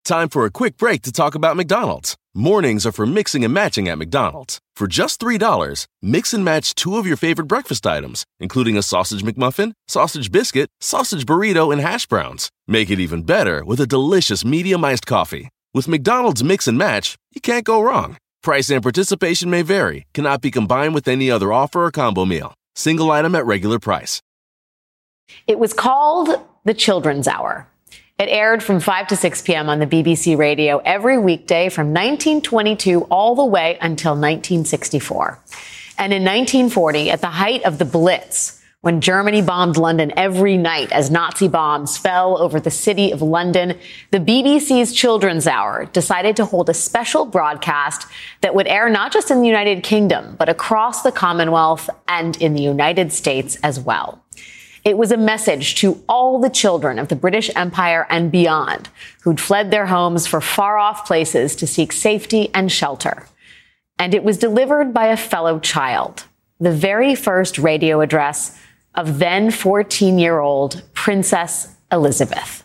Time for a quick break to talk about McDonald's. Mornings are for mixing and matching at McDonald's. For just $3, mix and match 2 of your favorite breakfast items, including a sausage McMuffin, sausage biscuit, sausage burrito, and hash browns. Make it even better with a delicious medium iced coffee. With McDonald's Mix and Match, you can't go wrong. Price and participation may vary, cannot be combined with any other offer or combo meal. Single item at regular price. It was called The Children's Hour. It aired from 5 to 6 p.m. on the BBC radio every weekday from 1922 all the way until 1964. And in 1940, at the height of the Blitz, when Germany bombed London every night as Nazi bombs fell over the city of London, the BBC's Children's Hour decided to hold a special broadcast that would air not just in the United Kingdom, but across the Commonwealth and in the United States as well. It was a message to all the children of the British Empire and beyond who'd fled their homes for far-off places to seek safety and shelter. And it was delivered by a fellow child, the very first radio address of then 14-year-old Princess Elizabeth.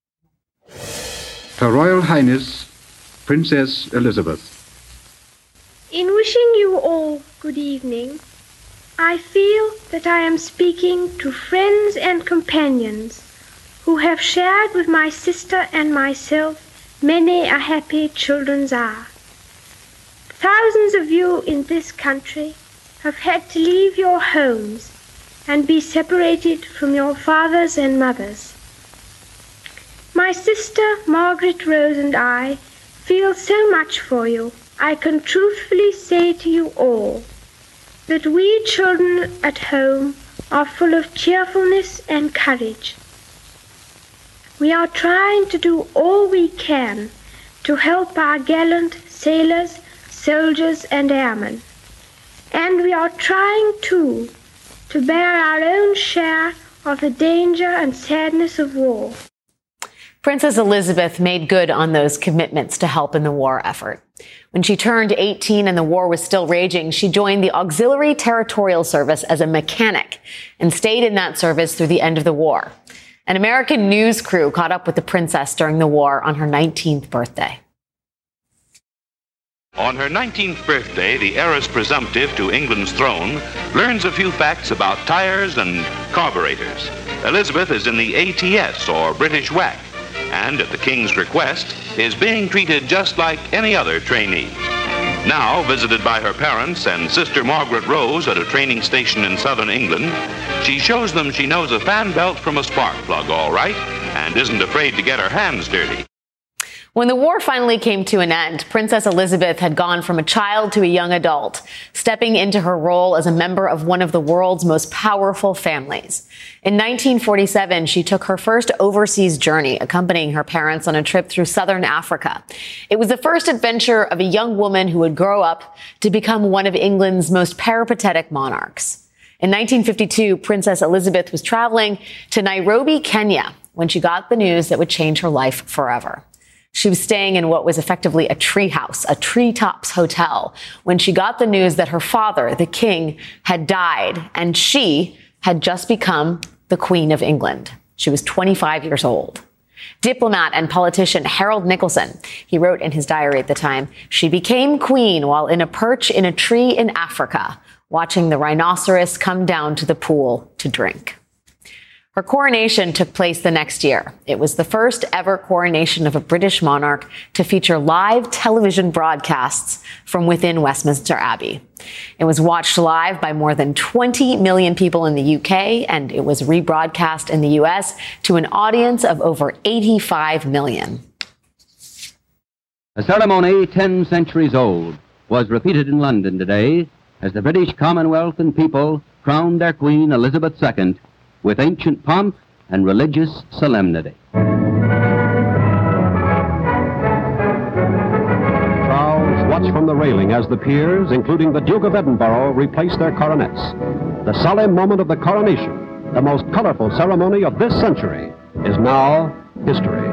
Her Royal Highness, Princess Elizabeth. In wishing you all good evening, I feel that I am speaking to friends and companions who have shared with my sister and myself many a happy children's hour. Thousands of you in this country have had to leave your homes and be separated from your fathers and mothers. My sister Margaret Rose and I feel so much for you. I can truthfully say to you all that we children at home are full of cheerfulness and courage. We are trying to do all we can to help our gallant sailors, soldiers and airmen. And we are trying too to bear our own share of the danger and sadness of war. Princess Elizabeth made good on those commitments to help in the war effort. When she turned 18 and the war was still raging, she joined the Auxiliary Territorial Service as a mechanic and stayed in that service through the end of the war. An American news crew caught up with the princess during the war on her 19th birthday. On her 19th birthday, the heiress presumptive to England's throne learns a few facts about tires and carburetors. Elizabeth is in the ATS, or British WAC, and at the King's request is being treated just like any other trainee. Now visited by her parents and sister Margaret Rose at a training station in southern England, she shows them she knows a fan belt from a spark plug all right and isn't afraid to get her hands dirty. When the war finally came to an end, Princess Elizabeth had gone from a child to a young adult, stepping into her role as a member of one of the world's most powerful families. In 1947, she took her first overseas journey, accompanying her parents on a trip through southern Africa. It was the first adventure of a young woman who would grow up to become one of England's most peripatetic monarchs. In 1952, Princess Elizabeth was traveling to Nairobi, Kenya, when she got the news that would change her life forever. She was staying in what was effectively a treehouse, a treetops hotel, when she got the news that her father, the king, had died, and she had just become the Queen of England. She was 25 years old. Diplomat and politician Harold Nicolson, he wrote in his diary at the time, she became queen while in a perch in a tree in Africa, watching the rhinoceros come down to the pool to drink. Her coronation took place the next year. It was the first ever coronation of a British monarch to feature live television broadcasts from within Westminster Abbey. It was watched live by more than 20 million people in the UK, and it was rebroadcast in the US to an audience of over 85 million. A ceremony 10 centuries old was repeated in London today as the British Commonwealth and people crowned their Queen Elizabeth II with ancient pomp and religious solemnity. Charles watched from the railing as the peers, including the Duke of Edinburgh, replaced their coronets. The solemn moment of the coronation, the most colorful ceremony of this century, is now history.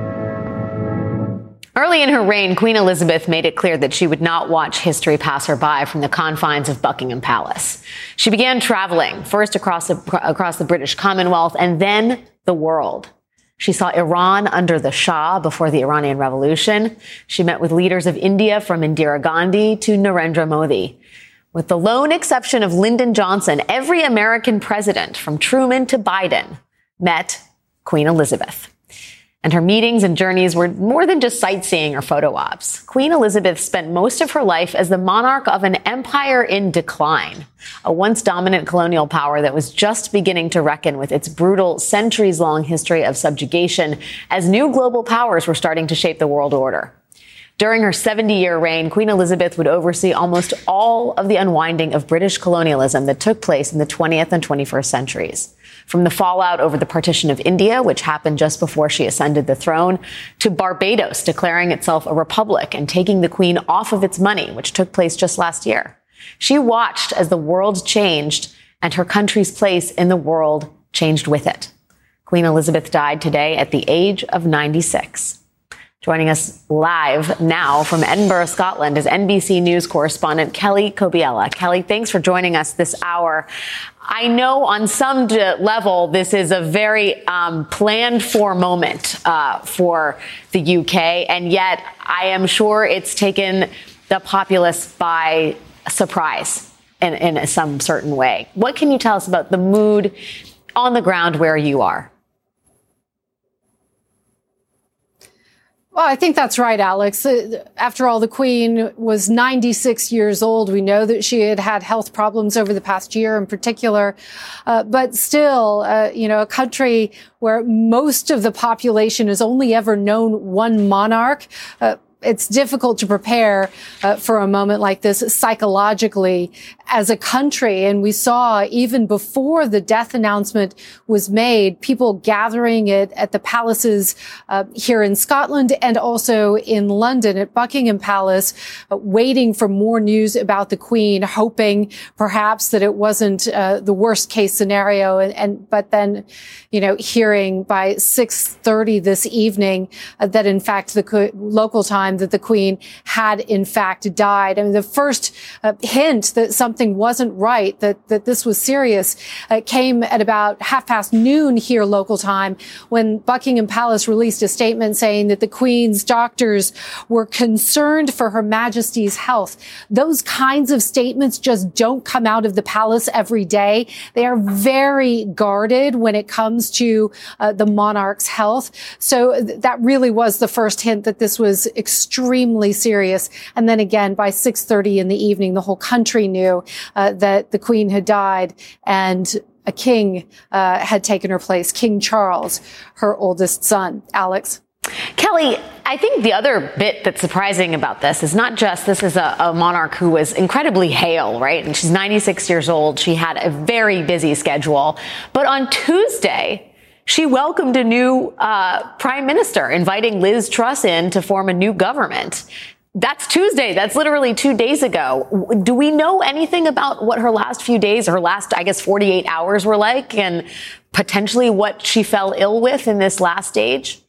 Early in her reign, Queen Elizabeth made it clear that she would not watch history pass her by from the confines of Buckingham Palace. She began traveling, first across the British Commonwealth and then the world. She saw Iran under the Shah before the Iranian Revolution. She met with leaders of India from Indira Gandhi to Narendra Modi. With the lone exception of Lyndon Johnson, every American president, from Truman to Biden, met Queen Elizabeth. And her meetings and journeys were more than just sightseeing or photo ops. Queen Elizabeth spent most of her life as the monarch of an empire in decline, a once dominant colonial power that was just beginning to reckon with its brutal, centuries-long history of subjugation as new global powers were starting to shape the world order. During her 70-year reign, Queen Elizabeth would oversee almost all of the unwinding of British colonialism that took place in the 20th and 21st centuries. From the fallout over the partition of India, which happened just before she ascended the throne, to Barbados declaring itself a republic and taking the Queen off of its money, which took place just last year. She watched as the world changed and her country's place in the world changed with it. Queen Elizabeth died today at the age of 96. Joining us live now from Edinburgh, Scotland, is NBC News correspondent Kelly Kobiela. Kelly, thanks for joining us this hour. I know on some level this is a very planned for moment for the UK, and yet I am sure it's taken the populace by surprise in some certain way. What can you tell us about the mood on the ground where you are? Well, I think that's right, Alex. After all, the Queen was 96 years old. We know that she had had health problems over the past year in particular. But still, a country where most of the population has only ever known one monarch, it's difficult to prepare for a moment like this psychologically as a country. And we saw even before the death announcement was made, people gathering at the palaces here in Scotland and also in London at Buckingham Palace, waiting for more news about the Queen, hoping perhaps that it wasn't the worst case scenario. But then, hearing by 6:30 this evening that in fact the local time that the Queen had in fact died. I mean, the first hint that something wasn't right, that this was serious, came at about noon here local time when Buckingham Palace released a statement saying that the Queen's doctors were concerned for Her Majesty's health. Those kinds of statements just don't come out of the palace every day. They are very guarded when it comes to the monarch's health. So that really was the first hint that this was extremely serious. And then again, by 6:30 in the evening, the whole country knew that the Queen had died and a king had taken her place, King Charles, her oldest son. Alex? Kelly, I think the other bit that's surprising about this is not just this is a monarch who was incredibly hale, right? And she's 96 years old. She had a very busy schedule. But on Tuesday, she welcomed a new prime minister, inviting Liz Truss in to form a new government. That's Tuesday. That's literally 2 days ago. Do we know anything about what her last few days, her last, 48 hours were like, and potentially what she fell ill with in this last stage?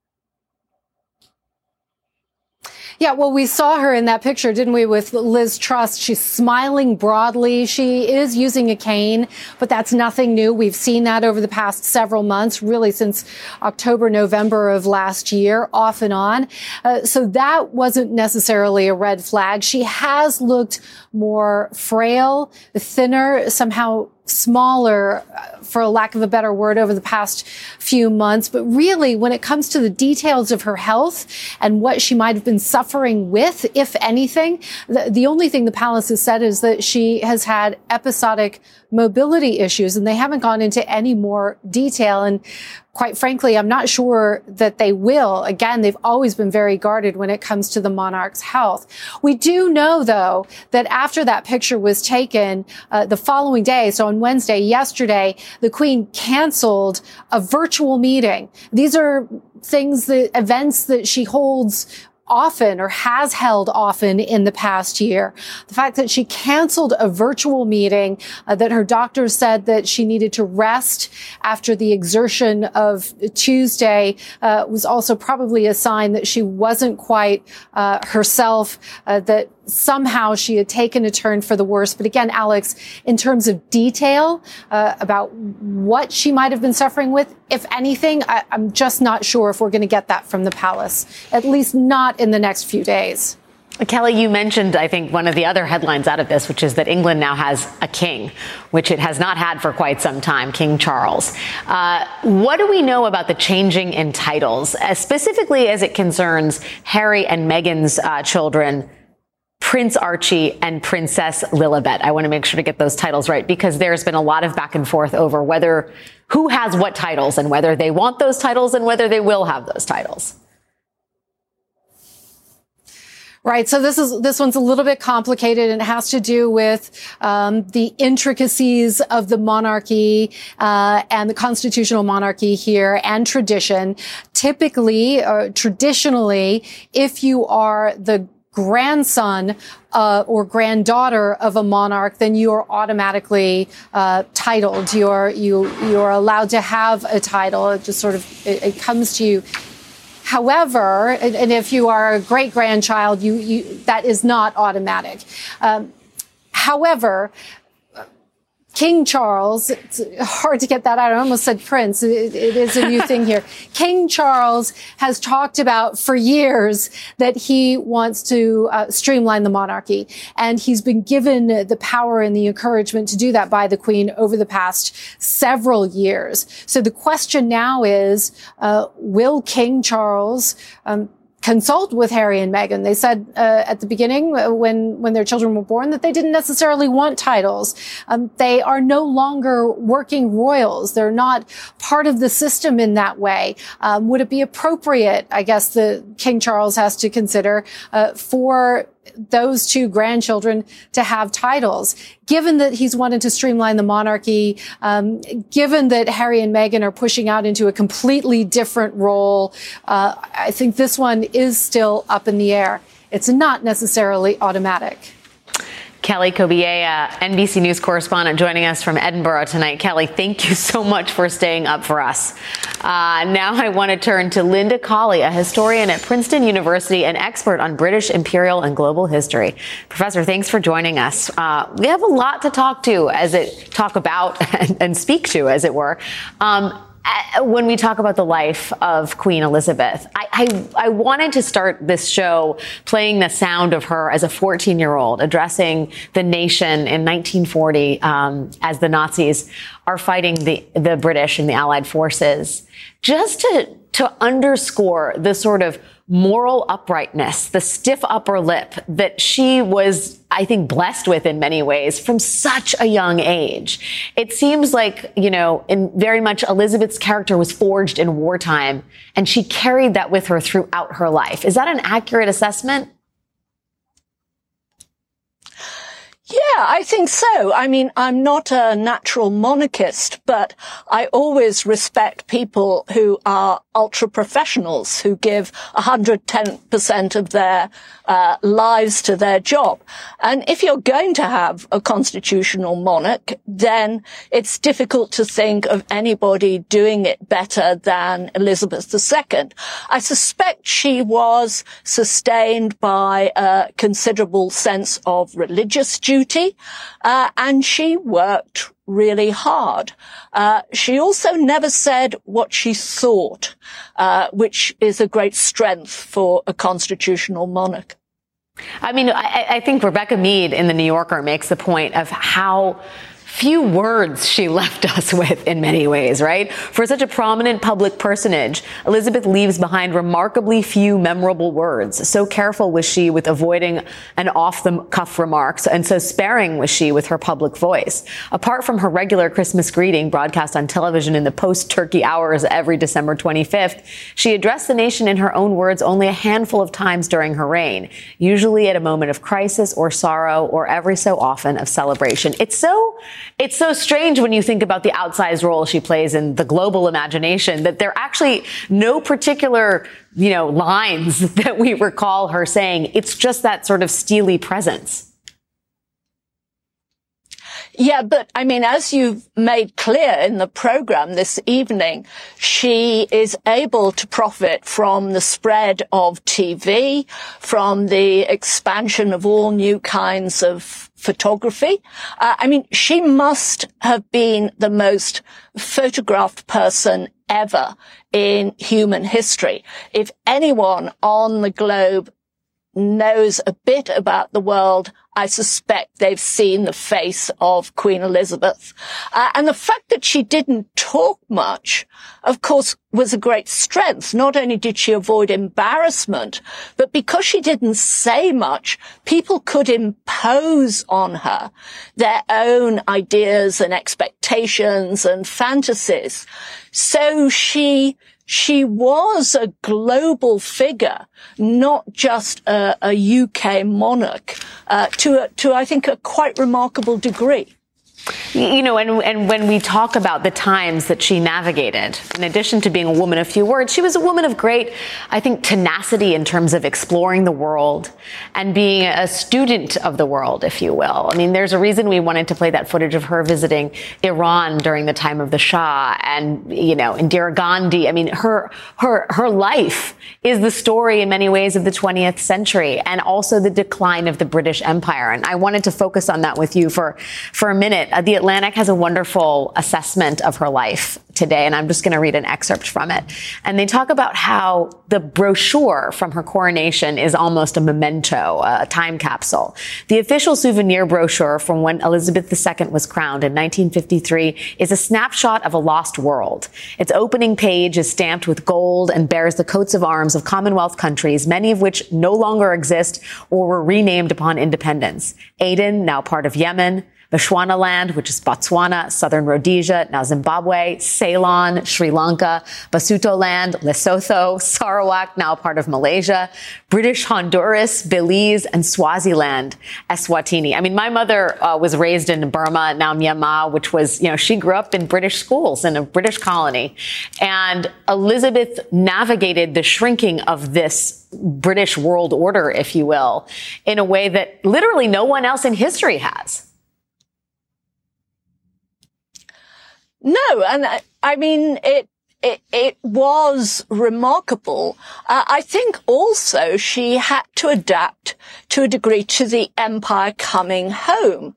Yeah, well, we saw her in that picture, didn't we, with Liz Truss. She's smiling broadly. She is using a cane, but that's nothing new. We've seen that over the past several months, really since October, November of last year, off and on. So that wasn't necessarily a red flag. She has looked more frail, thinner, somehow smaller, for lack of a better word, over the past few months. But really, when it comes to the details of her health and what she might have been suffering with, if anything, the only thing the palace has said is that she has had episodic mobility issues, and they haven't gone into any more detail. And quite frankly, I'm not sure that they will. Again, they've always been very guarded when it comes to the monarch's health. We do know, though, that after that picture was taken, the following day, so on Wednesday, yesterday, the Queen canceled a virtual meeting. These are events that she holds often or has held often in the past year. The fact that she canceled a virtual meeting, that her doctors said that she needed to rest after the exertion of Tuesday, was also probably a sign that she wasn't quite herself, that somehow she had taken a turn for the worse. But again, Alex, in terms of detail about what she might have been suffering with, if anything, I'm just not sure if we're going to get that from the palace, at least not in the next few days. Kelly, you mentioned, I think, one of the other headlines out of this, which is that England now has a king, which it has not had for quite some time, King Charles. What do we know about the changing in titles, specifically as it concerns Harry and Meghan's children, Prince Archie and Princess Lilibet? I want to make sure to get those titles right, because there's been a lot of back and forth over who has what titles and whether they want those titles and whether they will have those titles. Right. So this one's a little bit complicated, and it has to do with the intricacies of the monarchy and the constitutional monarchy here and tradition. Typically, traditionally, if you are the grandson or granddaughter of a monarch, then you are automatically titled. You're allowed to have a title. It just sort of it comes to you. However, and if you are a great-grandchild, that is not automatic. However, King Charles, it's hard to get that out. I almost said Prince. It is a new thing here. King Charles has talked about for years that he wants to streamline the monarchy. And he's been given the power and the encouragement to do that by the Queen over the past several years. So the question now is, will King Charles consult with Harry and Meghan? They said at the beginning, when their children were born, that they didn't necessarily want titles. They are no longer working royals. They're not part of the system in that way. Would it be appropriate, I guess the King Charles has to consider, for those two grandchildren to have titles, given that he's wanted to streamline the monarchy, given that Harry and Meghan are pushing out into a completely different role. I think this one is still up in the air. It's not necessarily automatic. Kelly Kobiea, NBC News correspondent, joining us from Edinburgh tonight. Kelly, thank you so much for staying up for us. Now I want to turn to Linda Colley, a historian at Princeton University, an expert on British imperial and global history. Professor, thanks for joining us. We have a lot to talk about and speak to, as it were. When we talk about the life of Queen Elizabeth, I wanted to start this show playing the sound of her as a 14-year-old addressing the nation in 1940 as the Nazis are fighting the British and the Allied forces, just to underscore the sort of moral uprightness, the stiff upper lip that she was, I think, blessed with in many ways from such a young age. It seems like, in very much Elizabeth's character was forged in wartime, and she carried that with her throughout her life. Is that an accurate assessment? Yeah, I think so. I mean, I'm not a natural monarchist, but I always respect people who are ultra professionals, who give 110% of their lives to their job. And if you're going to have a constitutional monarch, then it's difficult to think of anybody doing it better than Elizabeth II. I suspect she was sustained by a considerable sense of religious duty, and she worked really hard. She also never said what she thought, which is a great strength for a constitutional monarch. I mean, I think Rebecca Mead in The New Yorker makes the point of how few words she left us with in many ways, right? For such a prominent public personage, Elizabeth leaves behind remarkably few memorable words. So careful was she with avoiding an off-the-cuff remarks, and so sparing was she with her public voice. Apart from her regular Christmas greeting broadcast on television in the post-turkey hours every December 25th, she addressed the nation in her own words only a handful of times during her reign, usually at a moment of crisis or sorrow, or every so often of celebration. It's so it's so strange when you think about the outsized role she plays in the global imagination that there are actually no particular, lines that we recall her saying. It's just that sort of steely presence. Yeah, but I mean, as you've made clear in the program this evening, she is able to profit from the spread of TV, from the expansion of all new kinds of photography. She must have been the most photographed person ever in human history. If anyone on the globe knows a bit about the world, I suspect they've seen the face of Queen Elizabeth. And the fact that she didn't talk much, of course, was a great strength. Not only did she avoid embarrassment, but because she didn't say much, people could impose on her their own ideas and expectations and fantasies. So she was a global figure, not just a UK monarch, to I think, a quite remarkable degree. And when we talk about the times that she navigated, in addition to being a woman of few words, she was a woman of great, I think, tenacity in terms of exploring the world and being a student of the world, if you will. I mean, there's a reason we wanted to play that footage of her visiting Iran during the time of the Shah and, Indira Gandhi. I mean, her life is the story in many ways of the 20th century and also the decline of the British Empire. And I wanted to focus on that with you for a minute. The Atlantic has a wonderful assessment of her life today, and I'm just going to read an excerpt from it. And they talk about how the brochure from her coronation is almost a memento, a time capsule. The official souvenir brochure from when Elizabeth II was crowned in 1953 is a snapshot of a lost world. Its opening page is stamped with gold and bears the coats of arms of Commonwealth countries, many of which no longer exist or were renamed upon independence. Aden, now part of Yemen, Bechuanaland, which is Botswana, Southern Rhodesia, now Zimbabwe, Ceylon, Sri Lanka, Basutoland, Lesotho, Sarawak, now part of Malaysia, British Honduras, Belize, and Swaziland, Eswatini. I mean, my mother was raised in Burma, now Myanmar, which was, she grew up in British schools in a British colony. And Elizabeth navigated the shrinking of this British world order, if you will, in a way that literally no one else in history has. No, and I mean, it was remarkable. I think also she had to adapt to a degree to the empire coming home.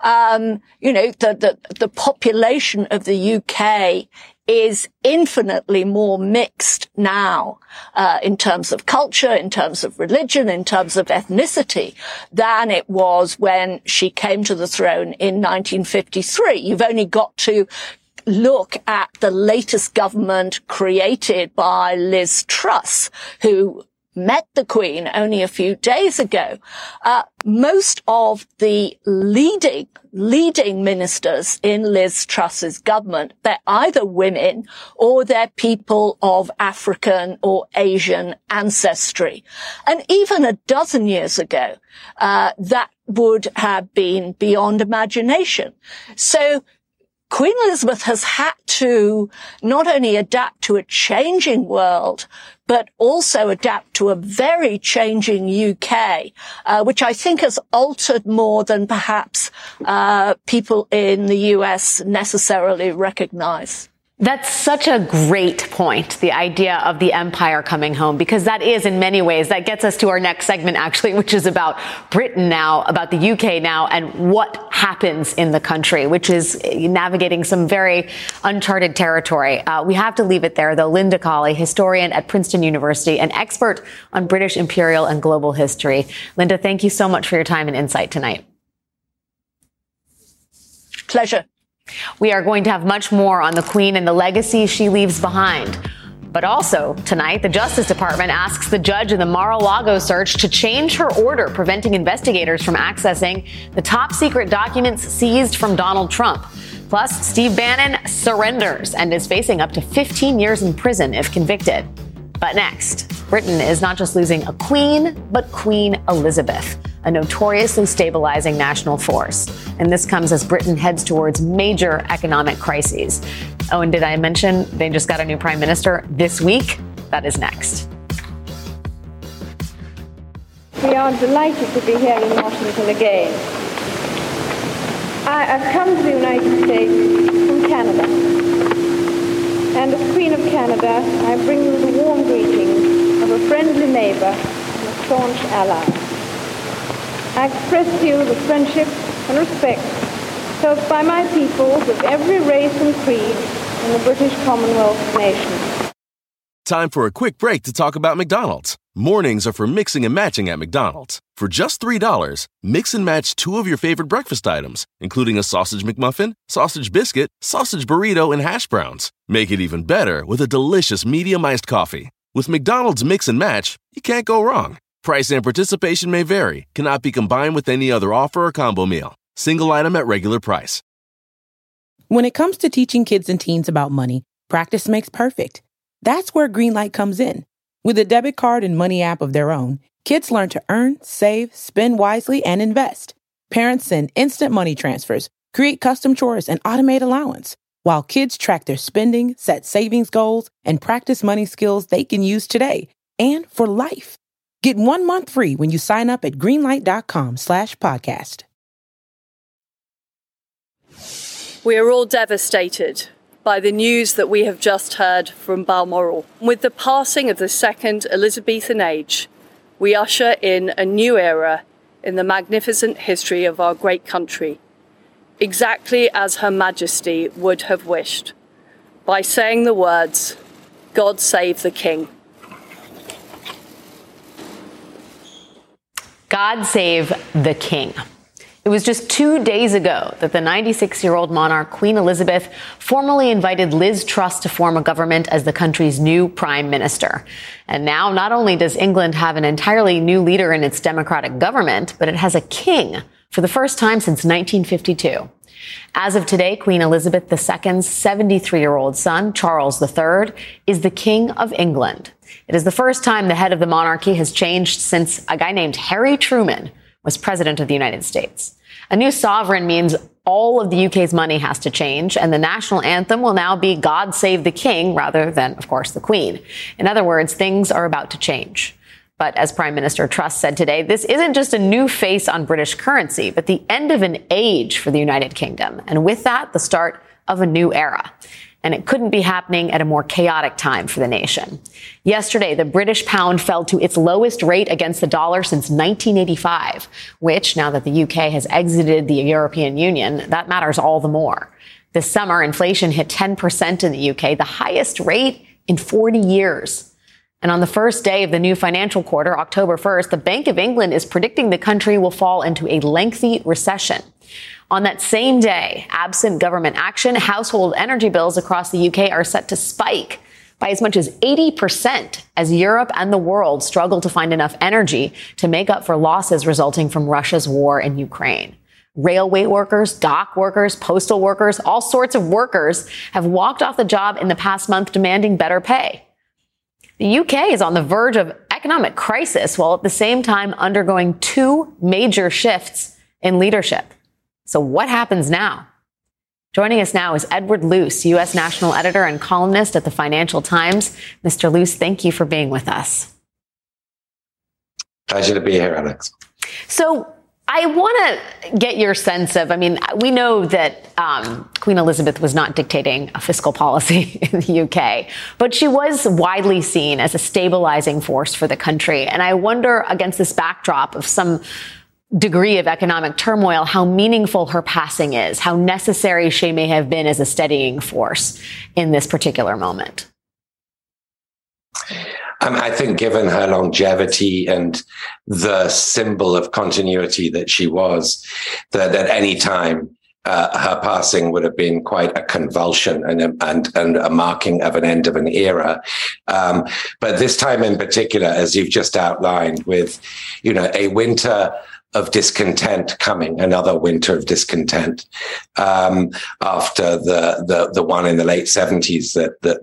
The population of the UK is infinitely more mixed now, in terms of culture, in terms of religion, in terms of ethnicity, than it was when she came to the throne in 1953. You've only got to look at the latest government created by Liz Truss, who met the Queen only a few days ago. Most of the leading ministers in Liz Truss's government, they're either women or they're people of African or Asian ancestry. And even a dozen years ago, that would have been beyond imagination. So Queen Elizabeth has had to not only adapt to a changing world, but also adapt to a very changing UK, which I think has altered more than perhaps people in the US necessarily recognize. That's such a great point, the idea of the empire coming home, because that is in many ways, that gets us to our next segment, actually, which is about Britain now, about the UK now, and what happens in the country, which is navigating some very uncharted territory. We have to leave it there, though. Linda Colley, historian at Princeton University, an expert on British imperial and global history. Linda, thank you so much for your time and insight tonight. Pleasure. We are going to have much more on the Queen and the legacy she leaves behind. But also, tonight, the Justice Department asks the judge in the Mar-a-Lago search to change her order preventing investigators from accessing the top-secret documents seized from Donald Trump. Plus, Steve Bannon surrenders and is facing up to 15 years in prison if convicted. But next, Britain is not just losing a queen, but Queen Elizabeth. a notoriously stabilizing national force. And this comes as Britain heads towards major economic crises. Oh, and did I mention they just got a new prime minister this week? That is next. We are delighted to be here in Washington again. I've come to the United States from Canada. And as Queen of Canada, I bring you the warm greetings of a friendly neighbor and a staunch ally. I express to you the friendship and respect felt by my peoples of every race and creed in the British Commonwealth nation. Time for a quick break to talk about McDonald's. Mornings are for mixing and matching at McDonald's. For just $3, mix and match 2 of your favorite breakfast items, including a sausage McMuffin, sausage biscuit, sausage burrito, and hash browns. Make it even better with a delicious medium iced coffee. With McDonald's Mix and Match, you can't go wrong. Price and participation may vary, cannot be combined with any other offer or combo meal. Single item at regular price. When it comes to teaching kids and teens about money, practice makes perfect. That's where Greenlight comes in. With a debit card and money app of their own, kids learn to earn, save, spend wisely, and invest. Parents send instant money transfers, create custom chores, and automate allowance, while kids track their spending, set savings goals, and practice money skills they can use today and for life. Get 1 month free when you sign up at greenlight.com/podcast. We are all devastated by the news that we have just heard from Balmoral. With the passing of the second Elizabethan age, we usher in a new era in the magnificent history of our great country, exactly as Her Majesty would have wished, by saying the words, "God save the King." God save the King. It was just 2 days ago that the 96-year-old monarch, Queen Elizabeth, formally invited Liz Truss to form a government as the country's new prime minister. And now, not only does England have an entirely new leader in its democratic government, but it has a king for the first time since 1952. As of today, Queen Elizabeth II's 73-year-old son, Charles III, is the King of England. It is the first time the head of the monarchy has changed since a guy named Harry Truman was president of the United States. A new sovereign means all of the UK's money has to change, and the national anthem will now be God Save the King rather than, of course, the Queen. In other words, things are about to change. But as Prime Minister Truss said today, this isn't just a new face on British currency, but the end of an age for the United Kingdom. And with that, the start of a new era. And it couldn't be happening at a more chaotic time for the nation. Yesterday, the British pound fell to its lowest rate against the dollar since 1985, which, now that the UK has exited the European Union, that matters all the more. This summer, inflation hit 10% in the UK, the highest rate in 40 years. And on the first day of the new financial quarter, October 1st, the Bank of England is predicting the country will fall into a lengthy recession. On that same day, absent government action, household energy bills across the UK are set to spike by as much as 80% as Europe and the world struggle to find enough energy to make up for losses resulting from Russia's war in Ukraine. Railway workers, dock workers, postal workers, all sorts of workers have walked off the job in the past month demanding better pay. The UK is on the verge of economic crisis while at the same time undergoing 2 major shifts in leadership. So what happens now? Joining us now is Edward Luce, U.S. national editor and columnist at the Financial Times. Mr. Luce, thank you for being with us. Pleasure to be here, Alex. So I want to get your sense of, we know that Queen Elizabeth was not dictating a fiscal policy in the UK, but she was widely seen as a stabilizing force for the country. And I wonder, against this backdrop of some degree of economic turmoil, how meaningful her passing is, how necessary she may have been as a steadying force in this particular moment. I think given her longevity and the symbol of continuity that she was, that at any time her passing would have been quite a convulsion and a marking of an end of an era. But this time in particular, as you've just outlined, with a winter of discontent coming, another winter of discontent after the one in the late 70s that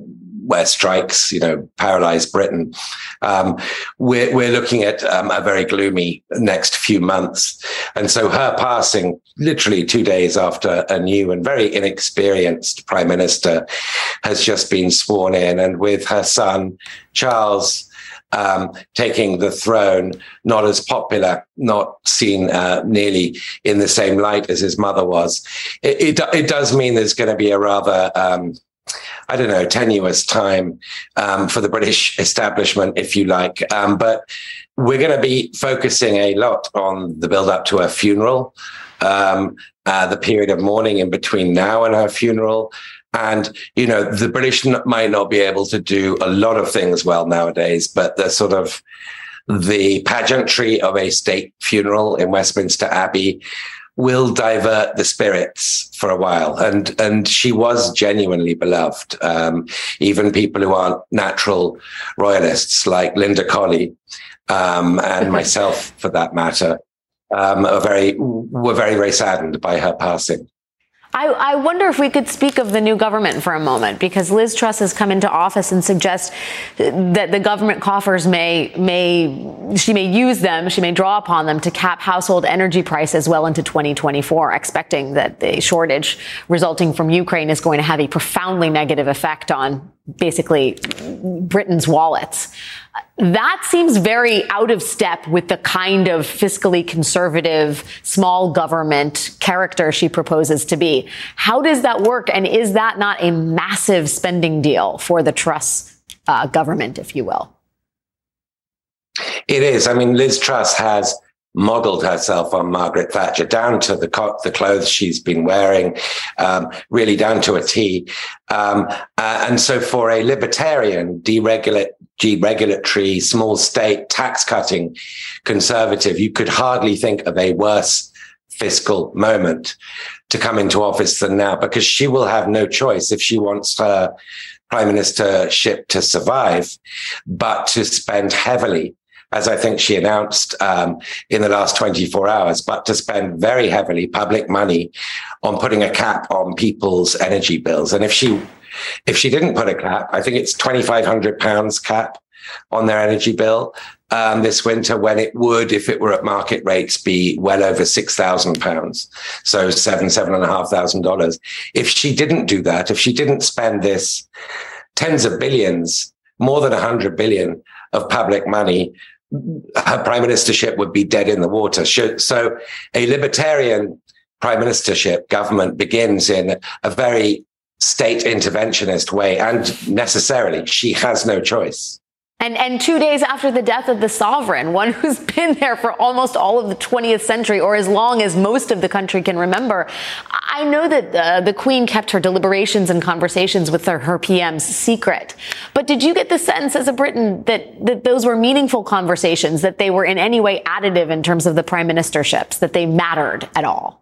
where strikes, paralyzed Britain. We're looking at a very gloomy next few months. And so her passing literally 2 days after a new and very inexperienced prime minister has just been sworn in, and with her son, Charles, taking the throne, not as popular, not seen nearly in the same light as his mother was. It does mean there's going to be a rather, tenuous time for the British establishment, if you like. But we're going to be focusing a lot on the build-up to her funeral, the period of mourning in between now and her funeral. And, the British might not be able to do a lot of things well nowadays, but the pageantry of a state funeral in Westminster Abbey will divert the spirits for a while. And she was genuinely beloved. Even people who aren't natural royalists like Linda Colley and myself, for that matter, were very, very saddened by her passing. I wonder if we could speak of the new government for a moment, because Liz Truss has come into office and suggests that the government coffers she may use them, she may draw upon them to cap household energy prices well into 2024, expecting that the shortage resulting from Ukraine is going to have a profoundly negative effect on basically Britain's wallets. That seems very out of step with the kind of fiscally conservative, small government character she proposes to be. How does that work? And is that not a massive spending deal for the Truss government, if you will? It is. I mean, Liz Truss has modeled herself on Margaret Thatcher, down to the clothes she's been wearing, really down to a T. And so for a libertarian, deregulatory, small state, tax-cutting conservative, you could hardly think of a worse fiscal moment to come into office than now, because she will have no choice if she wants her prime ministership to survive, but to spend heavily, as I think she announced in the last 24 hours, but to spend very heavily public money on putting a cap on people's energy bills. And if she didn't put a cap, I think it's £2,500 cap on their energy bill this winter, when it would, if it were at market rates, be well over £6,000. So $7,500. If she didn't do that, if she didn't spend this tens of billions, more than 100 billion of public money, her prime ministership would be dead in the water. So a libertarian prime ministership government begins in a very state interventionist way, and necessarily she has no choice. And 2 days after the death of the sovereign, one who's been there for almost all of the 20th century, or as long as most of the country can remember. I know that the Queen kept her deliberations and conversations with her PMs secret. But did you get the sense as a Briton that those were meaningful conversations, that they were in any way additive in terms of the prime ministerships, that they mattered at all?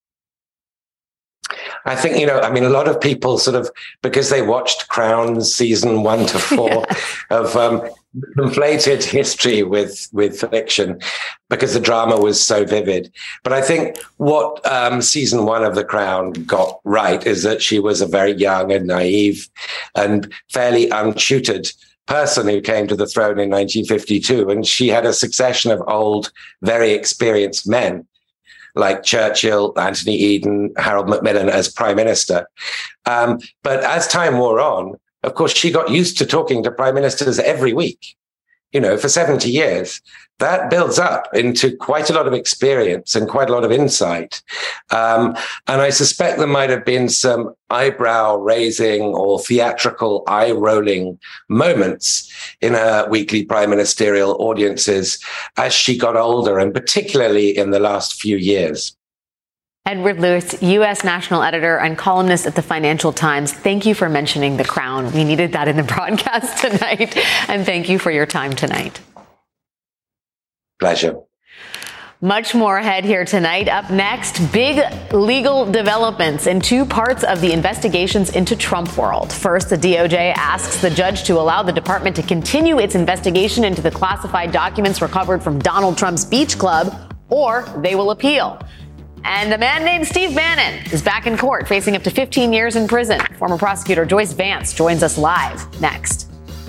I think, a lot of people because they watched Crown season 1 to 4 have conflated history with fiction, because the drama was so vivid. But I think what season 1 of The Crown got right is that she was a very young and naive and fairly untutored person who came to the throne in 1952. And she had a succession of old, very experienced men, like Churchill, Anthony Eden, Harold Macmillan as prime minister. But as time wore on, of course, she got used to talking to prime ministers every week, for 70 years. That builds up into quite a lot of experience and quite a lot of insight. And I suspect there might have been some eyebrow raising or theatrical eye rolling moments in her weekly prime ministerial audiences as she got older, and particularly in the last few years. Edward Luce, U.S. national editor and columnist at the Financial Times. Thank you for mentioning The Crown. We needed that in the broadcast tonight. And thank you for your time tonight. Pleasure. Much more ahead here tonight. Up next, big legal developments in two parts of the investigations into Trump world. First, the DOJ asks the judge to allow the department to continue its investigation into the classified documents recovered from Donald Trump's beach club, or they will appeal. And a man named Steve Bannon is back in court facing up to 15 years in prison. Former prosecutor Joyce Vance joins us live next.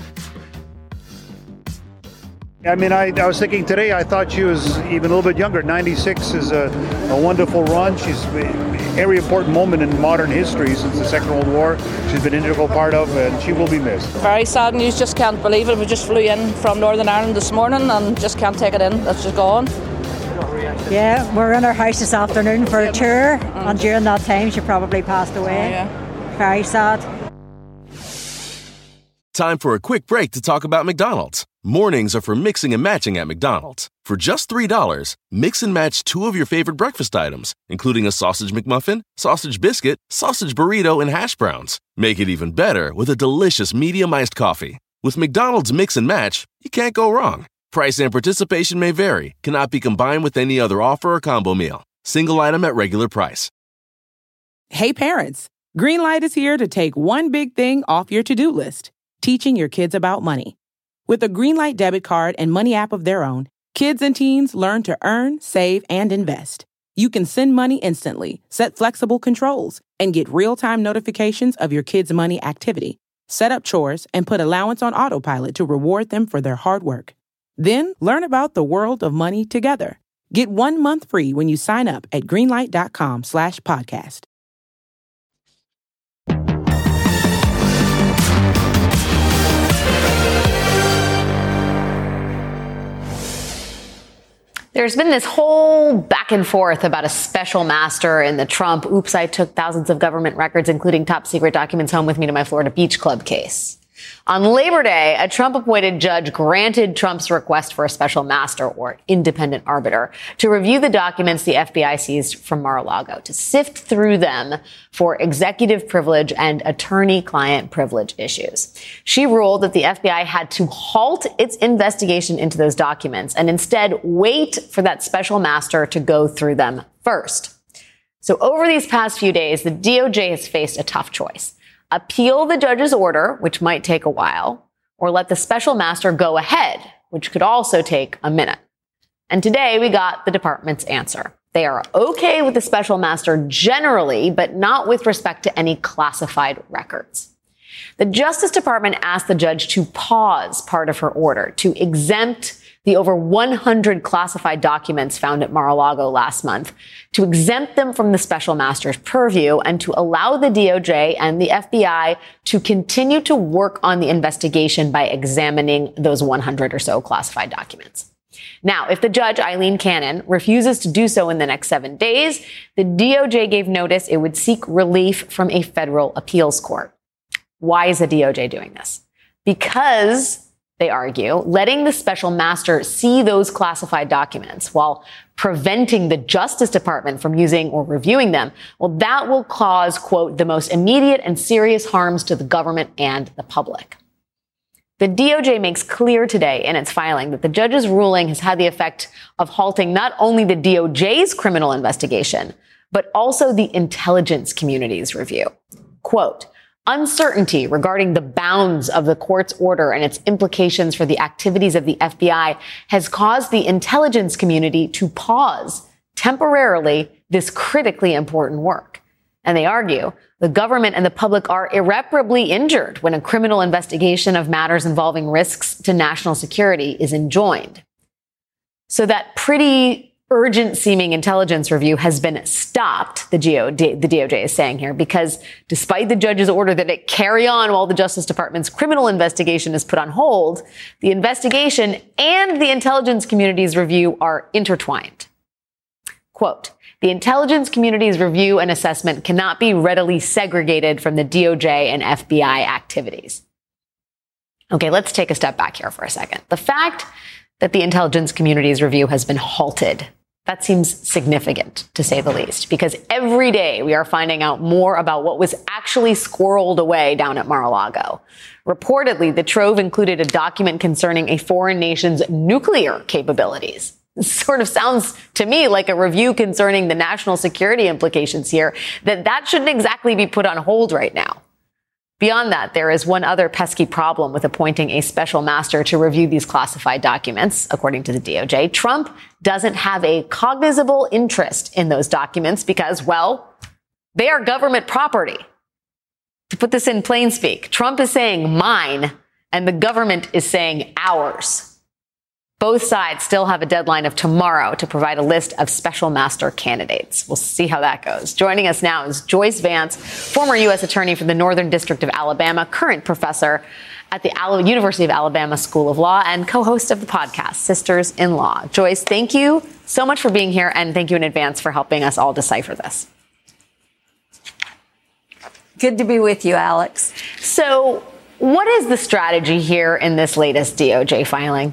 I mean, I was thinking today, I thought she was even a little bit younger. 96 is a wonderful run. She's every important moment in modern history since the Second World War. She's been an integral part of, and she will be missed. Very sad news, just can't believe it. We just flew in from Northern Ireland this morning and just can't take it in. That's just gone. Yeah, we're in our house this afternoon for a tour, and during that time she probably passed away. Yeah. Very sad. Time for a quick break to talk about McDonald's. Mornings are for mixing and matching at McDonald's. For just $3, mix and match 2 of your favorite breakfast items, including a sausage McMuffin, sausage biscuit, sausage burrito, and hash browns. Make it even better with a delicious medium iced coffee. With McDonald's Mix and Match, you can't go wrong. Price and participation may vary, cannot be combined with any other offer or combo meal. Single item at regular price. Hey parents, Greenlight is here to take one big thing off your to-do list, teaching your kids about money. With a Greenlight debit card and money app of their own, kids and teens learn to earn, save, and invest. You can send money instantly, set flexible controls, and get real-time notifications of your kids' money activity. Set up chores and put allowance on autopilot to reward them for their hard work. Then learn about the world of money together. Get 1 month free when you sign up at greenlight.com/podcast. There's been this whole back and forth about a special master in the Trump, oops, I took thousands of government records, including top secret documents home with me to my Florida Beach Club case. On Labor Day, a Trump-appointed judge granted Trump's request for a special master or independent arbiter to review the documents the FBI seized from Mar-a-Lago, to sift through them for executive privilege and attorney-client privilege issues. She ruled that the FBI had to halt its investigation into those documents and instead wait for that special master to go through them first. So over these past few days, the DOJ has faced a tough choice. Appeal the judge's order, which might take a while, or let the special master go ahead, which could also take a minute. And today we got the department's answer. They are okay with the special master generally, but not with respect to any classified records. The Justice Department asked the judge to pause part of her order to exempt the over 100 classified documents found at Mar-a-Lago last month, to exempt them from the special master's purview and to allow the DOJ and the FBI to continue to work on the investigation by examining those 100 or so classified documents. Now, if the judge, Eileen Cannon, refuses to do so in the next 7 days, the DOJ gave notice it would seek relief from a federal appeals court. Why is the DOJ doing this? Because, they argue, letting the special master see those classified documents while preventing the Justice Department from using or reviewing them, well, that will cause, quote, the most immediate and serious harms to the government and the public. The DOJ makes clear today in its filing that the judge's ruling has had the effect of halting not only the DOJ's criminal investigation, but also the intelligence community's review. Quote, uncertainty regarding the bounds of the court's order and its implications for the activities of the FBI has caused the intelligence community to pause temporarily this critically important work. And they argue the government and the public are irreparably injured when a criminal investigation of matters involving risks to national security is enjoined. So that pretty urgent-seeming intelligence review has been stopped, the DOJ is saying here, because despite the judge's order that it carry on while the Justice Department's criminal investigation is put on hold, the investigation and the intelligence community's review are intertwined. Quote, the intelligence community's review and assessment cannot be readily segregated from the DOJ and FBI activities. Okay, let's take a step back here for a second. The fact that the intelligence community's review has been halted, that seems significant, to say the least, because every day we are finding out more about what was actually squirreled away down at Mar-a-Lago. Reportedly, the trove included a document concerning a foreign nation's nuclear capabilities. This sort of sounds to me like a review concerning the national security implications here, that shouldn't exactly be put on hold right now. Beyond that, there is one other pesky problem with appointing a special master to review these classified documents. According to the DOJ, Trump doesn't have a cognizable interest in those documents because, well, they are government property. To put this in plain speak, Trump is saying mine and the government is saying ours. Both sides still have a deadline of tomorrow to provide a list of special master candidates. We'll see how that goes. Joining us now is Joyce Vance, former U.S. attorney for the Northern District of Alabama, current professor at the University of Alabama School of Law, and co-host of the podcast, Sisters in Law. Joyce, thank you so much for being here, and thank you in advance for helping us all decipher this. Good to be with you, Alex. So what is the strategy here in this latest DOJ filing?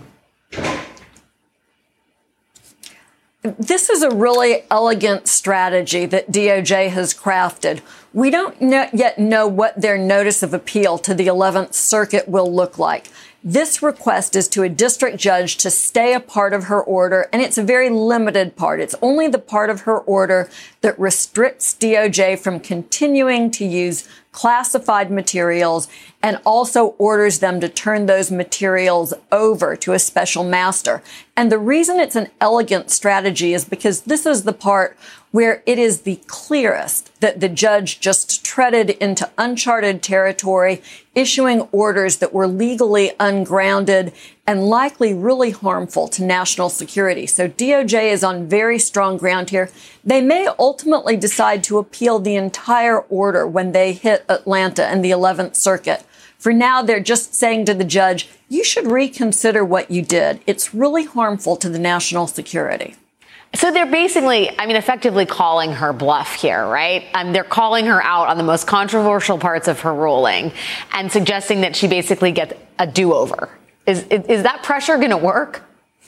This is a really elegant strategy that DOJ has crafted. We don't yet know what their notice of appeal to the 11th Circuit will look like. This request is to a district judge to stay a part of her order, and it's a very limited part. It's only the part of her order that restricts DOJ from continuing to use classified materials and also orders them to turn those materials over to a special master. And the reason it's an elegant strategy is because this is the part where it is the clearest that the judge just treaded into uncharted territory, issuing orders that were legally ungrounded and likely really harmful to national security. So DOJ is on very strong ground here. They may ultimately decide to appeal the entire order when they hit Atlanta and the 11th Circuit. For now, they're just saying to the judge, you should reconsider what you did. It's really harmful to the national security. So they're basically, effectively calling her bluff here, right? They're calling her out on the most controversial parts of her ruling and suggesting that she basically gets a do-over. Is that pressure going to work?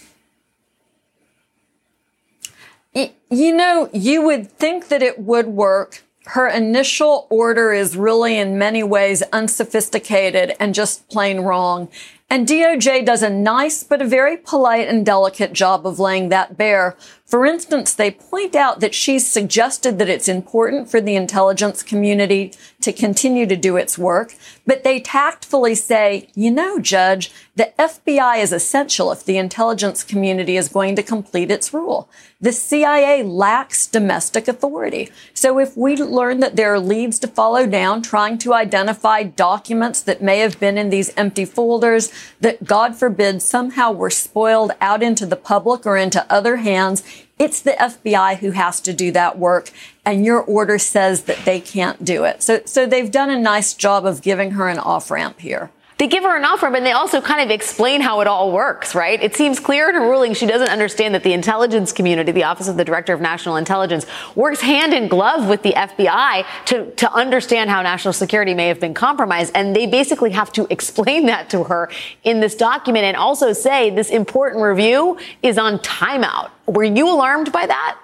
You would think that it would work. Her initial order is really in many ways unsophisticated and just plain wrong. And DOJ does a nice but a very polite and delicate job of laying that bare. For instance, they point out that she's suggested that it's important for the intelligence community to continue to do its work, but they tactfully say, Judge, the FBI is essential if the intelligence community is going to complete its role. The CIA lacks domestic authority. So if we learn that there are leads to follow down, trying to identify documents that may have been in these empty folders, that, God forbid, somehow were spoiled out into the public or into other hands, it's the FBI who has to do that work, and your order says that they can't do it. So they've done a nice job of giving her an off-ramp here. They give her an off-ramp, and they also kind of explain how it all works, right? It seems clear in her ruling she doesn't understand that the intelligence community, the Office of the Director of National Intelligence, works hand in glove with the FBI to understand how national security may have been compromised. And they basically have to explain that to her in this document and also say this important review is on timeout. Were you alarmed by that?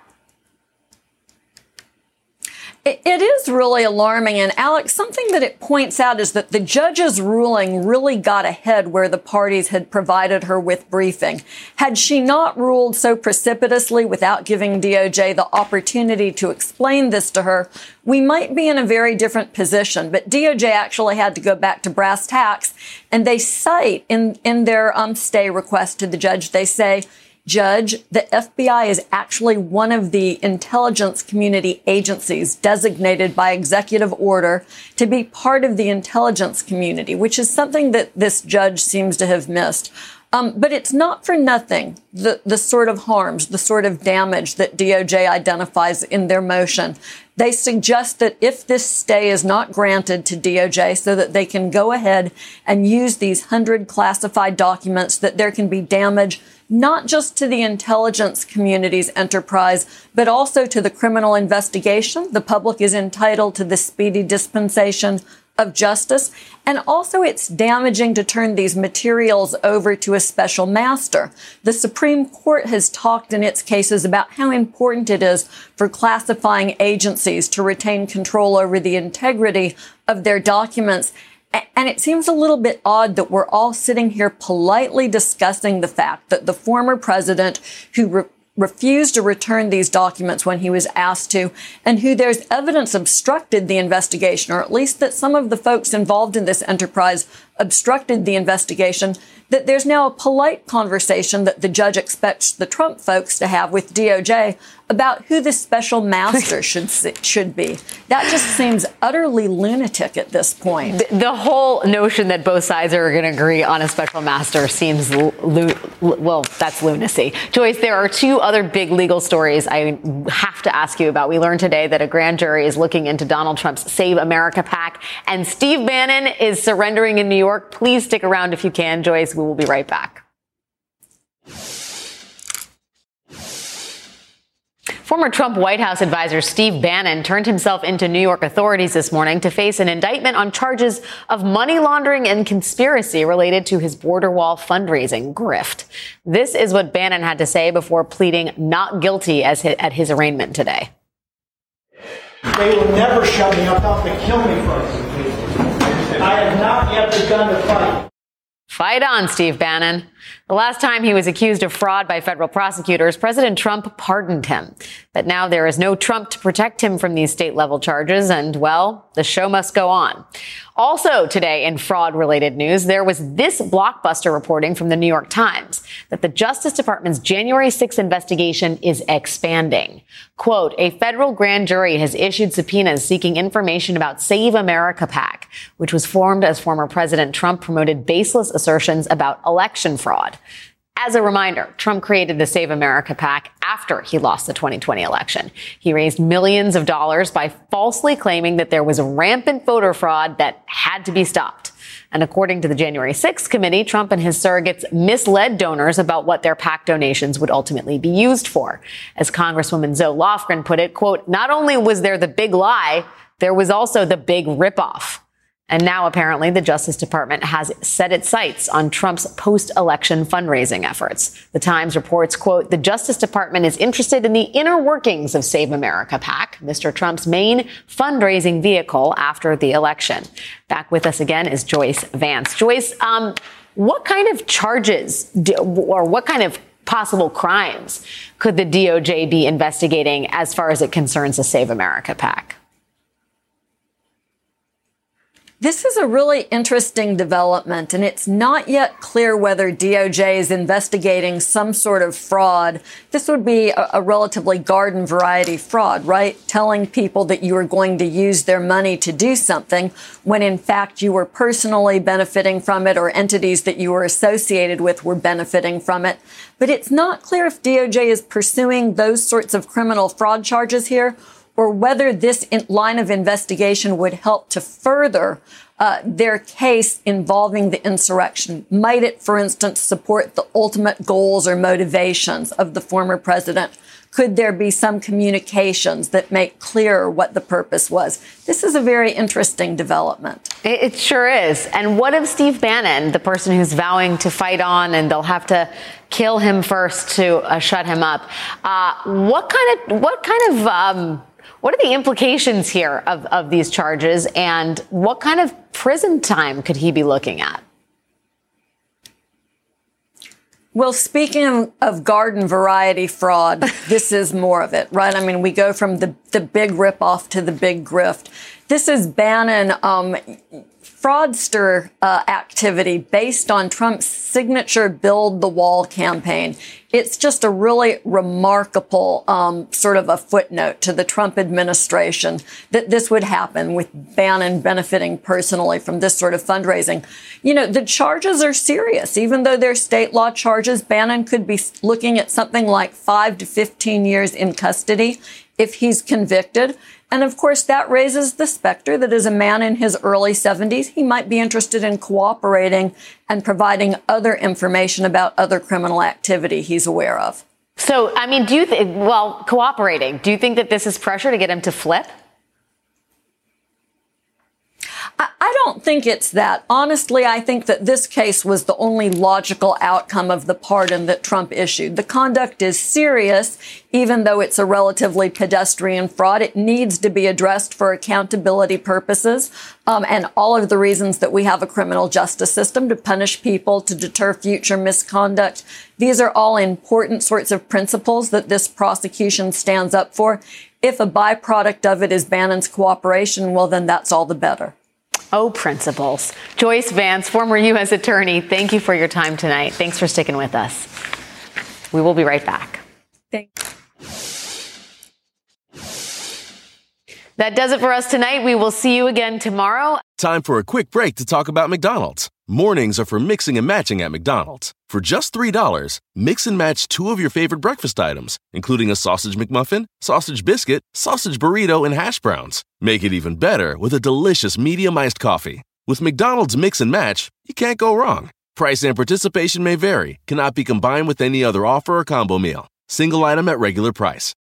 It is really alarming. And Alex, something that it points out is that the judge's ruling really got ahead where the parties had provided her with briefing. Had she not ruled so precipitously without giving DOJ the opportunity to explain this to her, we might be in a very different position. But DOJ actually had to go back to brass tacks, and they cite in their stay request to the judge, they say, Judge, the FBI is actually one of the intelligence community agencies designated by executive order to be part of the intelligence community, which is something that this judge seems to have missed. But it's not for nothing, the sort of harms, the sort of damage that DOJ identifies in their motion. They suggest that if this stay is not granted to DOJ so that they can go ahead and use these 100 classified documents, that there can be damage not just to the intelligence community's enterprise, but also to the criminal investigation. The public is entitled to the speedy dispensation of justice. And also it's damaging to turn these materials over to a special master. The Supreme Court has talked in its cases about how important it is for classifying agencies to retain control over the integrity of their documents. And it seems a little bit odd that we're all sitting here politely discussing the fact that the former president who refused to return these documents when he was asked to, and who there's evidence obstructed the investigation, or at least that some of the folks involved in this enterprise obstructed the investigation, that there's now a polite conversation that the judge expects the Trump folks to have with DOJ about who the special master should be. That just seems utterly lunatic at this point. The whole notion that both sides are going to agree on a special master seems, well, that's lunacy. Joyce, there are two other big legal stories I have to ask you about. We learned today that a grand jury is looking into Donald Trump's Save America PAC, and Steve Bannon is surrendering in New York. Please stick around if you can, Joyce. We will be right back. Former Trump White House advisor Steve Bannon turned himself into New York authorities this morning to face an indictment on charges of money laundering and conspiracy related to his border wall fundraising grift. This is what Bannon had to say before pleading not guilty at his arraignment today. They will never shut me up. They'll kill me first. I have not yet begun to fight. Fight on, Steve Bannon. The last time he was accused of fraud by federal prosecutors, President Trump pardoned him. But now there is no Trump to protect him from these state-level charges, and, well, the show must go on. Also today in fraud-related news, there was this blockbuster reporting from the New York Times that the Justice Department's January 6th investigation is expanding. Quote, a federal grand jury has issued subpoenas seeking information about Save America PAC, which was formed as former President Trump promoted baseless assertions about election fraud. As a reminder, Trump created the Save America PAC after he lost the 2020 election. He raised millions of dollars by falsely claiming that there was rampant voter fraud that had to be stopped. And according to the January 6th committee, Trump and his surrogates misled donors about what their PAC donations would ultimately be used for. As Congresswoman Zoe Lofgren put it, quote, not only was there the big lie, there was also the big ripoff. And now, apparently, the Justice Department has set its sights on Trump's post-election fundraising efforts. The Times reports, quote, the Justice Department is interested in the inner workings of Save America PAC, Mr. Trump's main fundraising vehicle after the election. Back with us again is Joyce Vance. Joyce, what kind of charges or what kind of possible crimes could the DOJ be investigating as far as it concerns the Save America PAC? This is a really interesting development, and it's not yet clear whether DOJ is investigating some sort of fraud. This would be a relatively garden variety fraud, right? Telling people that you are going to use their money to do something when in fact you were personally benefiting from it, or entities that you were associated with were benefiting from it. But it's not clear if DOJ is pursuing those sorts of criminal fraud charges here, or whether this line of investigation would help to further their case involving the insurrection. Might it, for instance, support the ultimate goals or motivations of the former president? Could there be some communications that make clear what the purpose was? This is a very interesting development. It sure is. And what of Steve Bannon, the person who's vowing to fight on, and they'll have to kill him first to shut him up? What are the implications here of these charges, and what kind of prison time could he be looking at? Well, speaking of garden variety fraud, this is more of it, right? I mean, we go from the big ripoff to the big grift. This is Bannon fraudster activity based on Trump's signature Build the Wall campaign. It's just a really remarkable sort of a footnote to the Trump administration that this would happen, with Bannon benefiting personally from this sort of fundraising. You know, the charges are serious. Even though they're state law charges, Bannon could be looking at something like 5 to 15 years in custody if he's convicted. And of course, that raises the specter that as a man in his early 70s, he might be interested in cooperating and providing other information about other criminal activity he's aware of. So, I mean, cooperating, do you think that this is pressure to get him to flip? I I don't think it's that. Honestly, I think that this case was the only logical outcome of the pardon that Trump issued. The conduct is serious, even though it's a relatively pedestrian fraud. It needs to be addressed for accountability purposes, and all of the reasons that we have a criminal justice system to punish people, to deter future misconduct. These are all important sorts of principles that this prosecution stands up for. If a byproduct of it is Bannon's cooperation, well, then that's all the better. Oh, principles. Joyce Vance, former U.S. attorney, thank you for your time tonight. Thanks for sticking with us. We will be right back. Thanks. That does it for us tonight. We will see you again tomorrow. Time for a quick break to talk about McDonald's. Mornings are for mixing and matching at McDonald's. For just $3, mix and match 2 of your favorite breakfast items, including a sausage McMuffin, sausage biscuit, sausage burrito, and hash browns. Make it even better with a delicious medium iced coffee. With McDonald's Mix and Match, you can't go wrong. Price and participation may vary, cannot be combined with any other offer or combo meal. Single item at regular price.